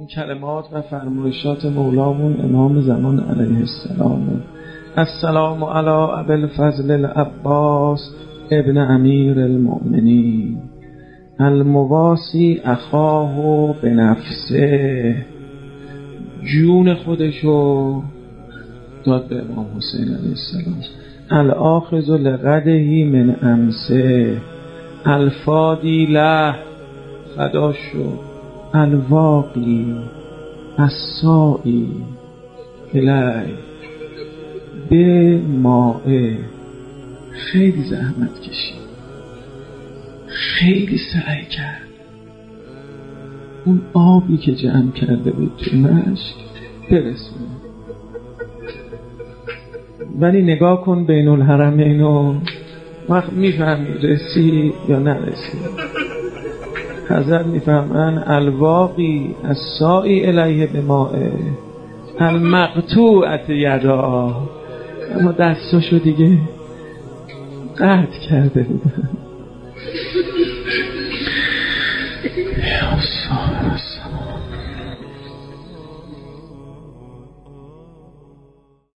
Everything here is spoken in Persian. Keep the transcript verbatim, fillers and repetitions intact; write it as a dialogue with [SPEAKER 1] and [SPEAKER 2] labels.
[SPEAKER 1] این کلمات و فرمایشات مولامون امام زمان علیه السلام. السلام علی ابوالفضل العباس ابن امیر المؤمنین المواسی اخاه به نفسه، جون خودشو داد به امام حسین علیه السلام. الاخذ لغده من امسه، الفادی له فدا شد، الواقی السائی الی به مائه. خیلی زحمت کشید، خیلی سعی کرد اون آبی که جمع کرده بود تو مشک برسونه. ولی نگاه کن بین الحرمین و وقت میفهمی رسی یا نرسی. حضرت میفهمن الواقی السائی الیه بمائه المقطوعت یدا، اما دستاشو دیگه قطع کرده بودن. یا